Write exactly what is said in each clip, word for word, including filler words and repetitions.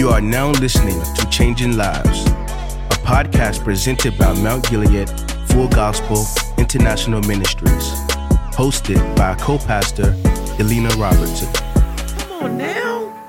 You are now listening to Changing Lives, a podcast presented by Mount Gilead Full Gospel International Ministries, hosted by co-pastor Elena Robertson. Come on now.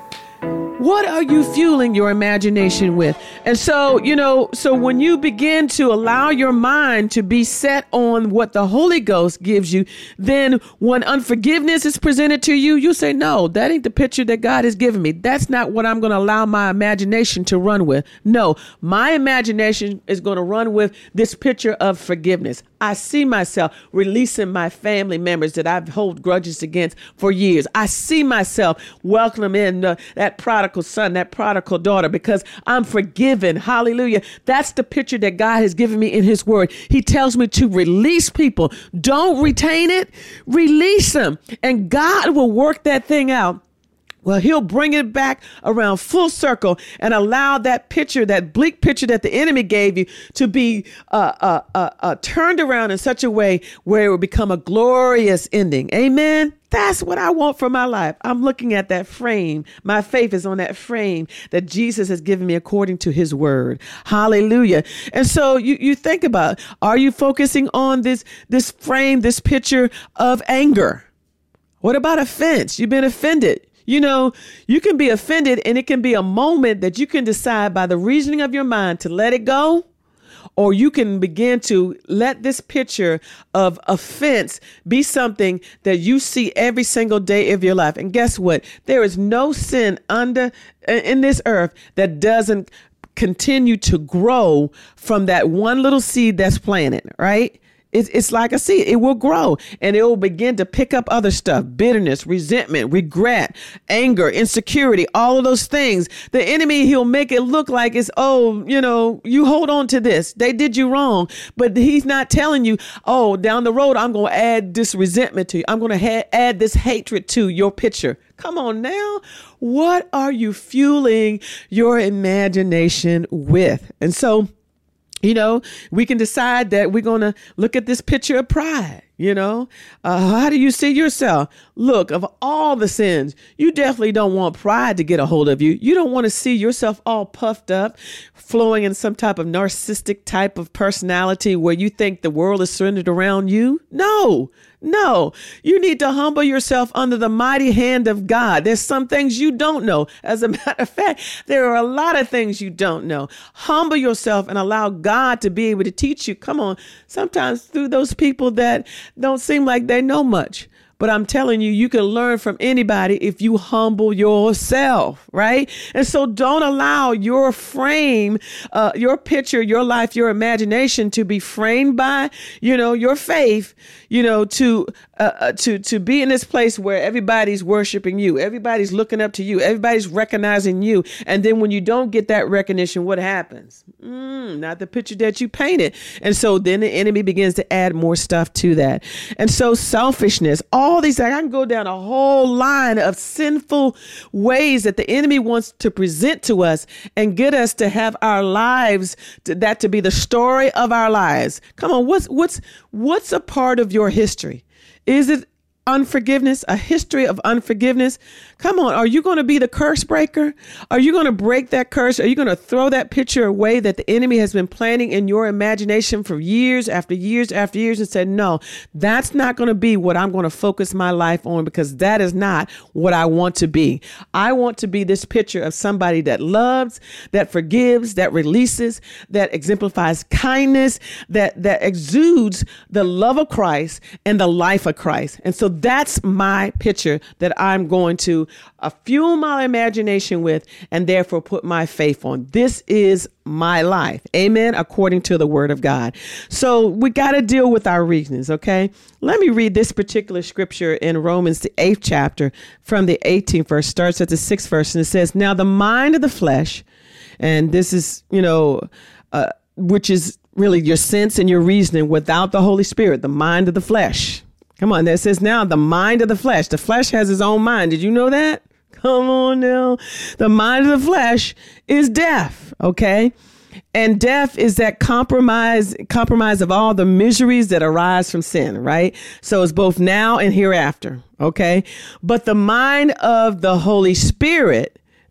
What are you fueling your imagination with? And so, you know, so when you begin to allow your mind to be set on what the Holy Ghost gives you, then when unforgiveness is presented to you, you say, no, that ain't the picture that God has given me. That's not what I'm going to allow my imagination to run with. No, my imagination is going to run with this picture of forgiveness. I see myself releasing my family members that I've held grudges against for years. I see myself welcoming in uh, that prodigal son, that prodigal daughter, because I'm forgiven. Hallelujah. That's the picture that God has given me in his word. He tells me to release people. Don't retain it. Release them. And God will work that thing out. Well, he'll bring it back around full circle and allow that picture, that bleak picture that the enemy gave you, to be uh, uh, uh, uh, turned around in such a way where it will become a glorious ending. Amen. That's what I want for my life. I'm looking at that frame. My faith is on that frame that Jesus has given me according to his word. Hallelujah. And so you, you think about, are you focusing on this, this frame, this picture of anger? What about offense? You've been offended. You know, you can be offended, and it can be a moment that you can decide by the reasoning of your mind to let it go, or you can begin to let this picture of offense be something that you see every single day of your life. And guess what? There is no sin under in this earth that doesn't continue to grow from that one little seed that's planted, right? It's, it's like a seed. It will grow and it will begin to pick up other stuff, bitterness, resentment, regret, anger, insecurity, all of those things. The enemy, he'll make it look like it's, oh, you know, you hold on to this. They did you wrong. But he's not telling you, oh, down the road, I'm going to add this resentment to you. I'm going to ha- add this hatred to your picture. Come on now. What are you fueling your imagination with? And so, you know, we can decide that we're going to look at this picture of pride. You know, uh, how do you see yourself? Look, of all the sins, you definitely don't want pride to get a hold of you. You don't want to see yourself all puffed up, flowing in some type of narcissistic type of personality where you think the world is centered around you. No, no, you need to humble yourself under the mighty hand of God. There's some things you don't know. As a matter of fact, there are a lot of things you don't know. Humble yourself and allow God to be able to teach you. Come on, sometimes through those people that don't seem like they know much. But I'm telling you, you can learn from anybody if you humble yourself, right? And so don't allow your frame, uh, your picture, your life, your imagination to be framed by, you know, your faith, you know, to uh, uh, to to be in this place where everybody's worshiping you, everybody's looking up to you, everybody's recognizing you. And then when you don't get that recognition, what happens? Mm, not the picture that you painted. And so then the enemy begins to add more stuff to that. And so selfishness, all these things, I can go down a whole line of sinful ways that the enemy wants to present to us and get us to have our lives, to, that to be the story of our lives. Come on, what's what's what's a part of your history? Is it unforgiveness, a history of unforgiveness? Come on, are you going to be the curse breaker? Are you going to break that curse? Are you going to throw that picture away that the enemy has been planting in your imagination for years after years after years and said, no, that's not going to be what I'm going to focus my life on, because that is not what I want to be. I want to be this picture of somebody that loves, that forgives, that releases, that exemplifies kindness, that, that exudes the love of Christ and the life of Christ. And so that's my picture that I'm going to uh, fuel my imagination with, and therefore put my faith on. This is my life. Amen. According to the word of God. So we got to deal with our reasons. Okay. Let me read this particular scripture in Romans, the eighth chapter, from the eighteenth verse, starts at the sixth verse. And it says, now the mind of the flesh, and this is, you know, uh, which is really your sense and your reasoning without the Holy Spirit, the mind of the flesh. Come on, that says now the mind of the flesh. The flesh has its own mind. Did you know that? Come on now. The mind of the flesh is death, okay? And death is that compromise, compromise of all the miseries that arise from sin, right? So it's both now and hereafter, okay? But the mind of the Holy Spirit,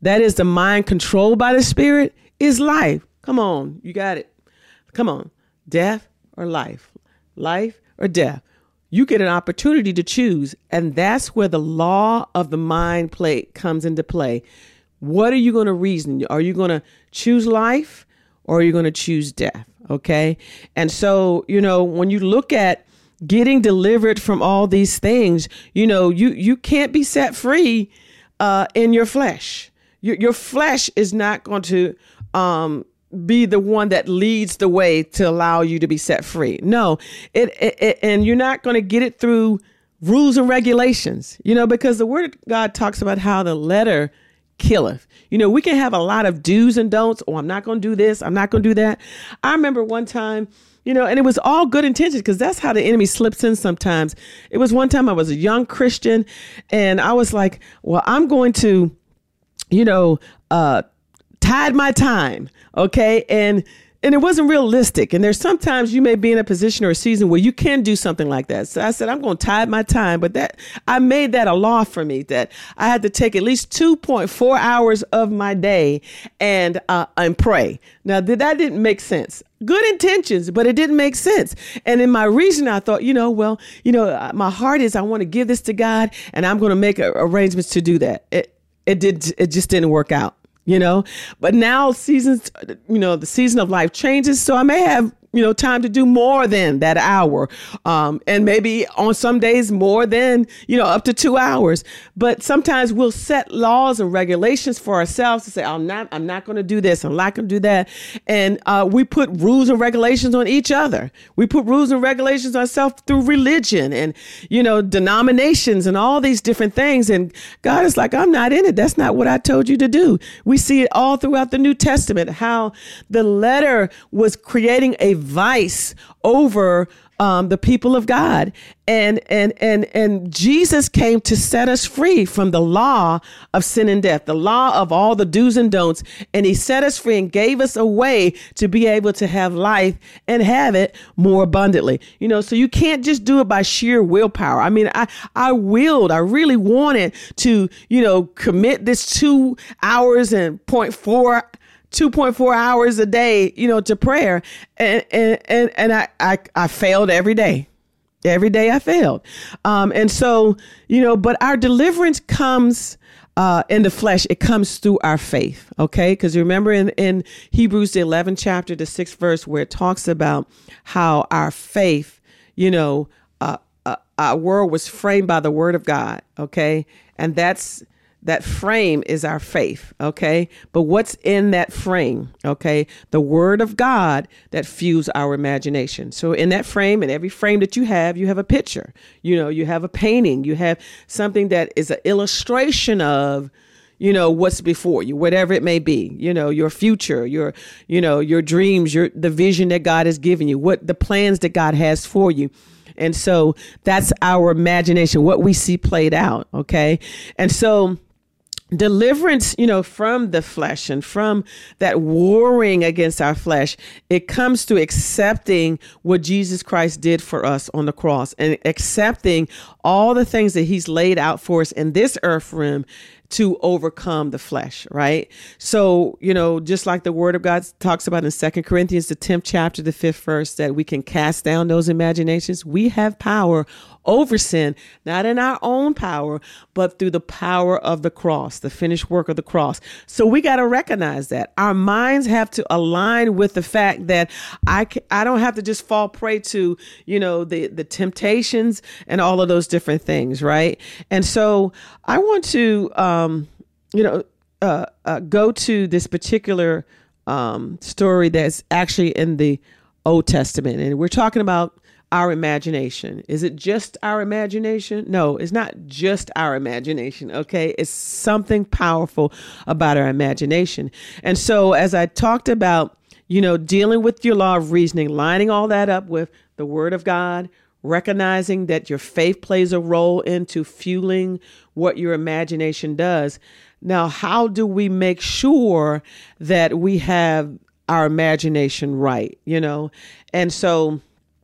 that is the mind controlled by the Spirit, is life. Come on, you got it. Come on, death or life, life or death. You get an opportunity to choose, and that's where the law of the mind play comes into play. What are you going to reason? Are you going to choose life or are you going to choose death? Okay. And so, you know, when you look at getting delivered from all these things, you know, you, you can't be set free uh, in your flesh. Your, your flesh is not going to um, be the one that leads the way to allow you to be set free. No, it, it, it and you're not going to get it through rules and regulations, you know, because the word of God talks about how the letter killeth. You know, we can have a lot of do's and don'ts. Oh, I'm not going to do this. I'm not going to do that. I remember one time, you know, and it was all good intentions because that's how the enemy slips in sometimes. It was one time I was a young Christian and I was like, well, I'm going to, you know, uh, tide my time. Okay. And And it wasn't realistic. And there's sometimes you may be in a position or a season where you can do something like that. So I said, I'm going to tide my time. But that I made that a law for me that I had to take at least two point four hours of my day and uh, and pray. Now, that didn't make sense. Good intentions, but it didn't make sense. And in my reason, I thought, you know, well, you know, my heart is I want to give this to God and I'm going to make arrangements to do that. It it did. It just didn't work out. You know, but now seasons, you know, the season of life changes. So I may have, you know, time to do more than that hour. Um, and maybe on some days more than, you know, up to two hours. But sometimes we'll set laws and regulations for ourselves to say, I'm not, I'm not going to do this. I'm not going to do that. And uh, we put rules and regulations on each other. We put rules and regulations on ourselves through religion and, you know, denominations and all these different things. And God is like, I'm not in it. That's not what I told you to do. We see it all throughout the New Testament, how the letter was creating a vice over um, the people of God. And, and, and, and Jesus came to set us free from the law of sin and death, the law of all the do's and don'ts. And he set us free and gave us a way to be able to have life and have it more abundantly. You know, so you can't just do it by sheer willpower. I mean, I, I willed, I really wanted to, you know, commit this two hours and point four two point four hours a day, you know, to prayer. And, and, and, and I, I, I failed every day. Every day I failed. Um, and so, you know, but our deliverance comes uh, in the flesh. It comes through our faith. Okay. Because remember in, in Hebrews, the eleventh chapter, the sixth verse, where it talks about how our faith, you know, uh, uh, our world was framed by the word of God. Okay. And that's, that frame is our faith, okay? But what's in that frame, okay? The word of God that fuels our imagination. So in that frame, in every frame that you have, you have a picture. You know, you have a painting. You have something that is an illustration of, you know, what's before you, whatever it may be, you know, your future, your, you know, your dreams, your, the vision that God has given you, what the plans that God has for you. And so that's our imagination, what we see played out, okay? And so deliverance, you know, from the flesh and from that warring against our flesh, it comes to accepting what Jesus Christ did for us on the cross and accepting all the things that he's laid out for us in this earth realm to overcome the flesh, right? So, you know, just like the word of God talks about in Second Corinthians, the tenth chapter, the fifth verse, that we can cast down those imaginations. We have power over sin, not in our own power, but through the power of the cross, the finished work of the cross. So we got to recognize that our minds have to align with the fact that I can, I don't have to just fall prey to, you know, the, the temptations and all of those different things. Right. And so I want to, um, you know, uh, uh, go to this particular um, story that's actually in the Old Testament. And we're talking about our imagination. Is it just our imagination? No, it's not just our imagination. Okay. It's something powerful about our imagination. And so as I talked about, you know, dealing with your law of reasoning, lining all that up with the word of God, recognizing that your faith plays a role into fueling what your imagination does. Now, how do we make sure that we have our imagination right? You know, and so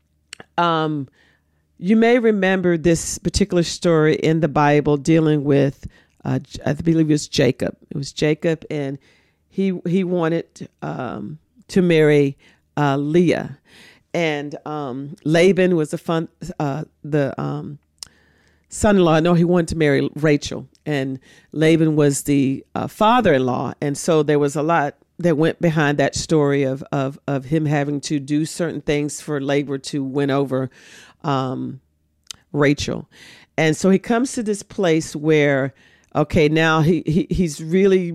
Um, you may remember this particular story in the Bible dealing with uh, I believe it was Jacob. It was Jacob, and he he wanted um, to marry uh, Leah, and um, Laban was the fun uh, the um, son-in-law. No, he wanted to marry Rachel, and Laban was the uh, father-in-law, and so there was a lot that went behind that story of of of him having to do certain things for Laban to win over um, Rachel. And so he comes to this place where, okay, now he, he he's really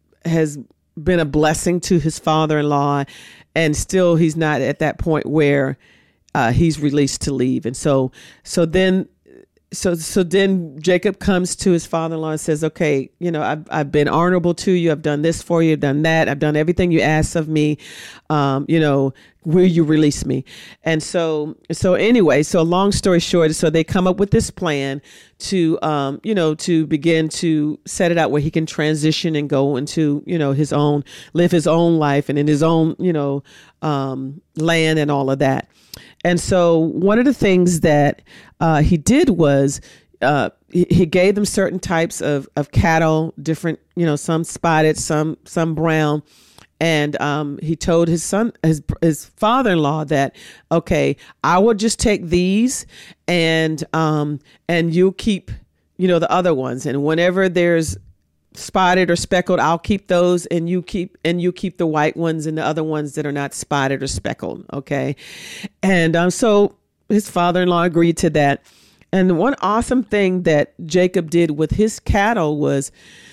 has been a blessing to his father-in-law, and still he's not at that point where uh, he's released to leave. And so so then So so then Jacob comes to his father-in-law and says, okay, you know, I've, I've been honorable to you. I've done this for you. I've done that. I've done everything you asked of me. Um, you know, will you release me? And so so anyway, so long story short, so they come up with this plan to, um, you know, to begin to set it out where he can transition and go into, you know, his own, live his own life and in his own, you know, um, land and all of that. And so one of the things that uh, he did was uh, he, he gave them certain types of, of cattle, different, you know, some spotted, some some brown. And um, he told his son, his his father-in-law that, OK, I will just take these and um, and you keep, you know, the other ones. And whenever there's spotted or speckled, I'll keep those, and you keep and you keep the white ones and the other ones that are not spotted or speckled. Okay. And um, so his father-in-law agreed to that. And one awesome thing that Jacob did with his cattle was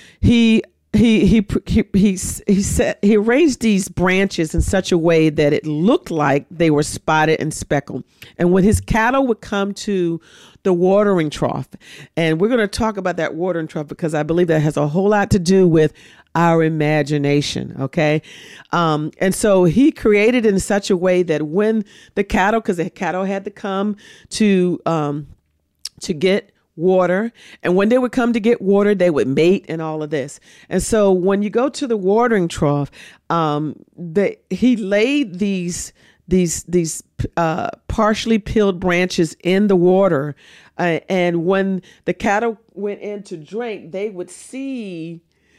he he he he he, he set he arranged these branches in such a way that it looked like they were spotted and speckled. And when his cattle would come to the watering trough, and we're going to talk about that watering trough because I believe that has a whole lot to do with our imagination. Okay. Um, and so he created it in such a way that when the cattle, because the cattle had to come to um, to get water, and when they would come to get water, they would mate and all of this. And so when you go to the watering trough, um, the, he laid these these these uh, partially peeled branches in the water, uh, and when the cattle went in to drink, they would see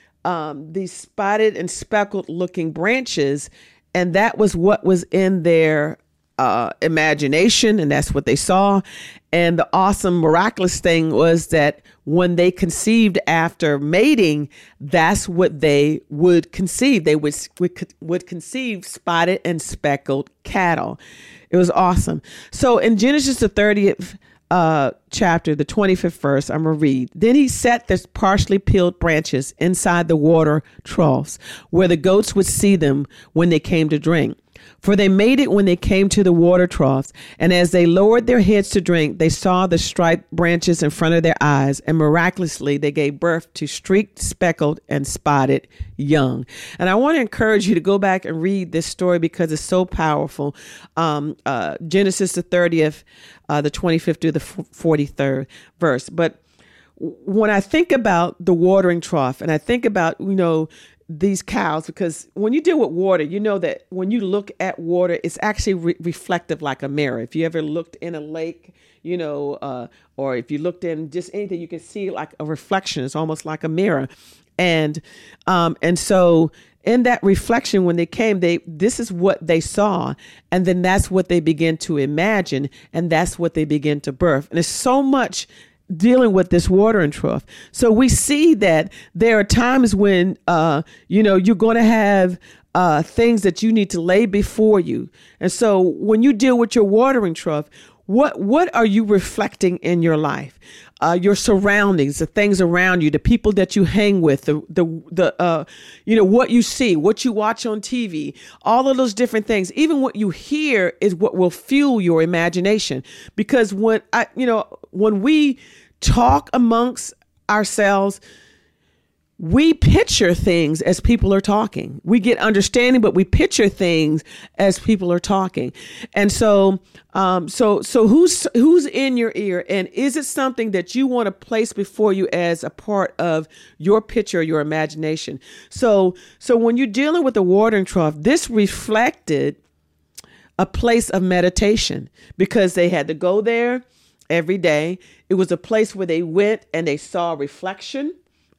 um, these spotted and speckled looking branches, and that was what was in their uh, imagination, and that's what they saw. And the awesome, miraculous thing was that when they conceived after mating, that's what they would conceive. They would would, would conceive spotted and speckled cattle. It was awesome. So in Genesis, the thirtieth uh, chapter, the twenty-fifth verse, I'm going to read. Then he set the partially peeled branches inside the water troughs where the goats would see them when they came to drink. For they made it when they came to the water troughs, and as they lowered their heads to drink, they saw the striped branches in front of their eyes, and miraculously they gave birth to streaked, speckled, and spotted young. And I want to encourage you to go back and read this story because it's so powerful. Um, uh, Genesis the thirtieth, uh, the twenty-fifth through the forty-third verse. But when I think about the watering trough, and I think about, you know, these cows, because when you deal with water, you know that when you look at water, it's actually re- reflective like a mirror. If you ever looked in a lake, you know, uh, or if you looked in just anything, you can see like a reflection. It's almost like a mirror. And um, and so in that reflection, when they came, they this is what they saw. And then that's what they begin to imagine. And that's what they begin to birth. And there's so much dealing with this watering trough. So we see that there are times when, uh, you know, you're going to have uh, things that you need to lay before you. And so when you deal with your watering trough, what what are you reflecting in your life? Uh, your surroundings, the things around you, the people that you hang with, the the the uh, you know, what you see, what you watch on T V, all of those different things. Even what you hear is what will fuel your imagination. Because when I, you know, when we talk amongst ourselves, we picture things as people are talking. We get understanding, but we picture things as people are talking. And so, um, so, so who's who's in your ear, and is it something that you want to place before you as a part of your picture, your imagination? So, so when you're dealing with the watering trough, this reflected a place of meditation because they had to go there every day. It was a place where they went and they saw reflection.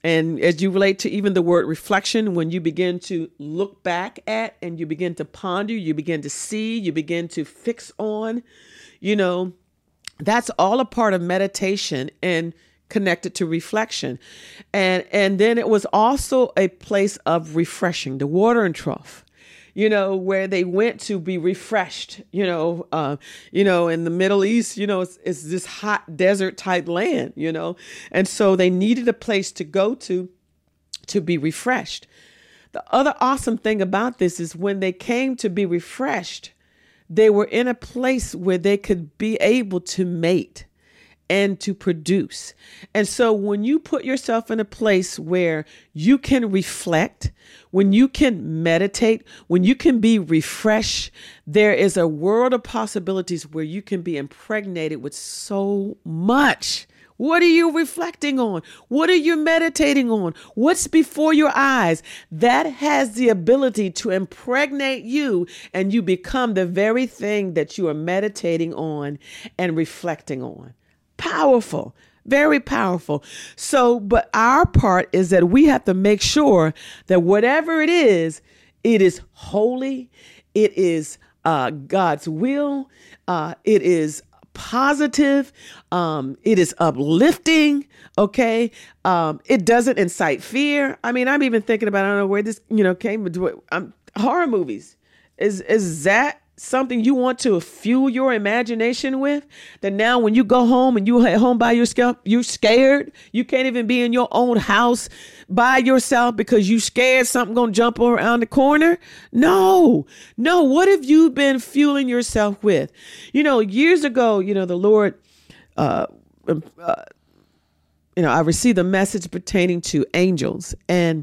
And as you relate to even the word reflection, when you begin to look back at and you begin to ponder, you begin to see, you begin to fix on, you know, that's all a part of meditation and connected to reflection. And and then it was also a place of refreshing, the watering trough, you know, where they went to be refreshed, you know, uh, you know, in the Middle East, you know, it's, it's this hot desert type land, you know, and so they needed a place to go to, to be refreshed. The other awesome thing about this is when they came to be refreshed, they were in a place where they could be able to mate and to produce. And so when you put yourself in a place where you can reflect, when you can meditate, when you can be refreshed, there is a world of possibilities where you can be impregnated with so much. What are you reflecting on? What are you meditating on? What's before your eyes? That has the ability to impregnate you, and you become the very thing that you are meditating on and reflecting on. Powerful, very powerful. So, but our part is that we have to make sure that whatever it is, it is holy, it is uh, God's will, uh, it is positive, um, it is uplifting, okay? Um, it doesn't incite fear. I mean, I'm even thinking about, I don't know where this, you know, came, but um, horror movies. Is, is that something you want to fuel your imagination with? That now when you go home and you at home by yourself, you're scared. You can't even be in your own house by yourself because you scared something going to jump around the corner. No, no. What have you been fueling yourself with? You know, years ago, you know, the Lord, uh, uh, you know, I received a message pertaining to angels, and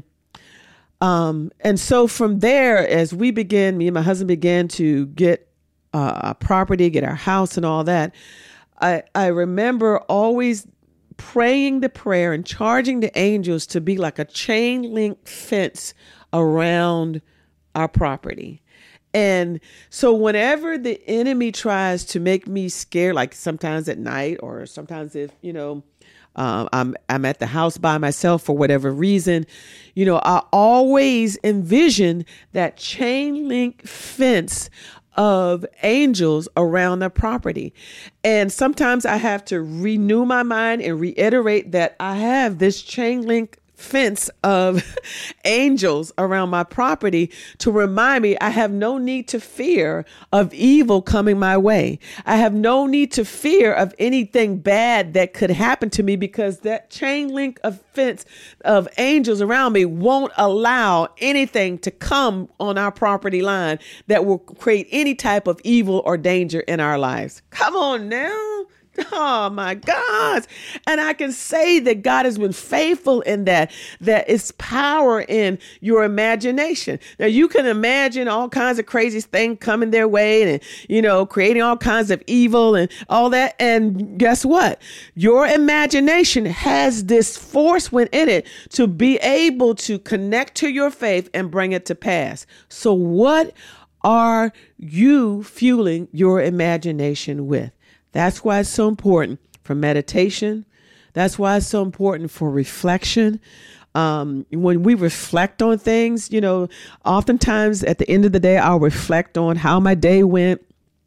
Um, and so from there, as we began, me and my husband began to get uh, a property, get our house and all that, I, I remember always praying the prayer and charging the angels to be like a chain link fence around our property. And so whenever the enemy tries to make me scared, like sometimes at night or sometimes if, you know, Um, I'm I'm at the house by myself for whatever reason, you know, I always envision that chain link fence of angels around the property. And sometimes I have to renew my mind and reiterate that I have this chain link fence of angels around my property to remind me I have no need to fear of evil coming my way. I have no need to fear of anything bad that could happen to me, because that chain link of fence of angels around me won't allow anything to come on our property line that will create any type of evil or danger in our lives. Come on now. Oh my God. And I can say that God has been faithful in that, that it's power in your imagination. Now you can imagine all kinds of crazy things coming their way and, you know, creating all kinds of evil and all that. And guess what? Your imagination has this force within it to be able to connect to your faith and bring it to pass. So what are you fueling your imagination with? That's why it's so important for meditation. That's why it's so important for reflection. Um, when we reflect on things, you know, oftentimes at the end of the day, I'll reflect on how my day went,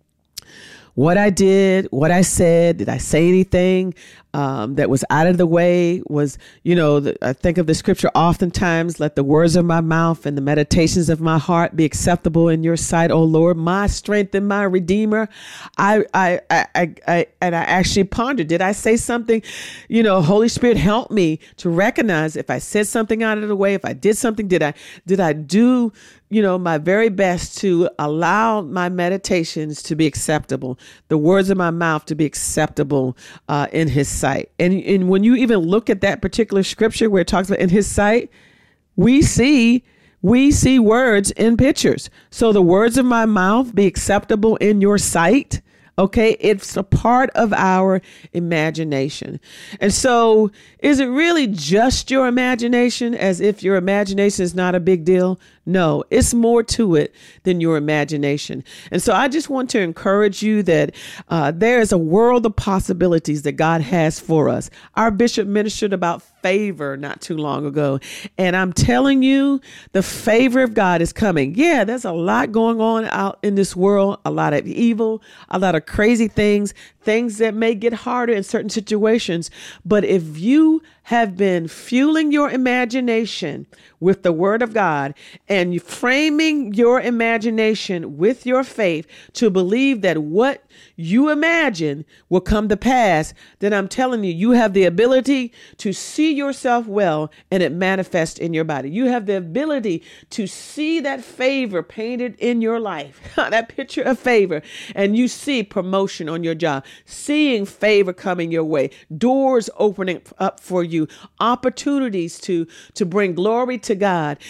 what I did, what I said. Did I say anything um, that was out of the way? Was, you know, the, I think of the scripture oftentimes, let the words of my mouth and the meditations of my heart be acceptable in your sight, O Lord, my strength and my redeemer. I, I, I, I, I and I actually pondered, did I say something? You know, Holy Spirit, help me to recognize if I said something out of the way, if I did something, did I, did I do, you know, my very best to allow my meditations to be acceptable, the words of my mouth to be acceptable uh, in his sight. And, and when you even look at that particular scripture where it talks about in his sight, we see, we see words in pictures. So the words of my mouth be acceptable in your sight. Okay, it's a part of our imagination. And so is it really just your imagination, as if your imagination is not a big deal? No, it's more to it than your imagination. And so I just want to encourage you that uh, there is a world of possibilities that God has for us. Our bishop ministered about favor not too long ago. And I'm telling you, the favor of God is coming. Yeah, there's a lot going on out in this world, a lot of evil, a lot of crazy things, things that may get harder in certain situations. But if you have been fueling your imagination with the word of God and you framing your imagination with your faith to believe that what you imagine will come to pass, then I'm telling you, you have the ability to see yourself well and it manifests in your body. You have the ability to see that favor painted in your life, that picture of favor, and you see promotion on your job, seeing favor coming your way, doors opening up for you, opportunities to, to bring glory to God.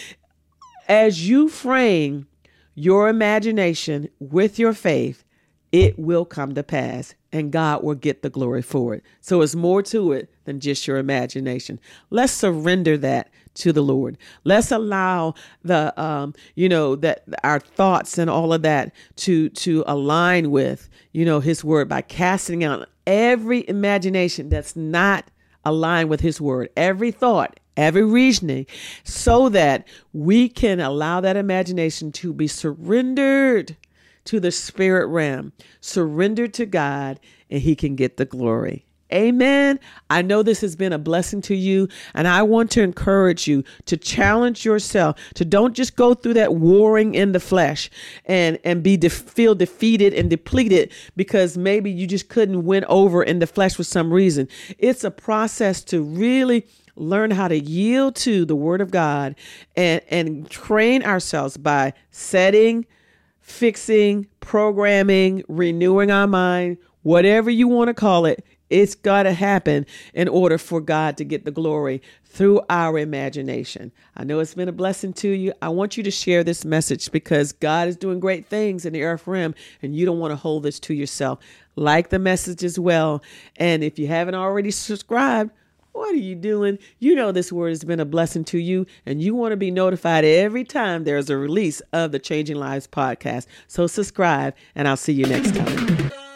As you frame your imagination with your faith, it will come to pass and God will get the glory for it. So it's more to it than just your imagination. Let's surrender that to the Lord. Let's allow the, um, you know, that our thoughts and all of that to, to align with, you know, his word by casting out every imagination that's not aligned with his word, every thought, every reasoning, so that we can allow that imagination to be surrendered to the spirit realm, surrendered to God, and he can get the glory. Amen. I know this has been a blessing to you, and I want to encourage you to challenge yourself to don't just go through that warring in the flesh and, and be de- feel defeated and depleted because maybe you just couldn't win over in the flesh for some reason. It's a process to really learn how to yield to the word of God and, and train ourselves by setting, fixing, programming, renewing our mind, whatever you want to call it. It's got to happen in order for God to get the glory through our imagination. I know it's been a blessing to you. I want you to share this message because God is doing great things in the earth realm and you don't want to hold this to yourself. Like the message as well. And if you haven't already subscribed, what are you doing? You know this word has been a blessing to you and you want to be notified every time there's a release of the Changing Lives podcast. So subscribe and I'll see you next time.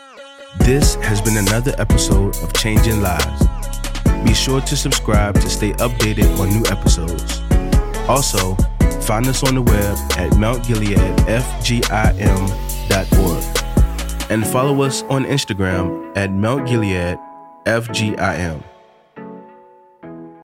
This has been another episode of Changing Lives. Be sure to subscribe to stay updated on new episodes. Also, find us on the web at mount gilead f g i m dot org and follow us on Instagram at mount gilead f g i m.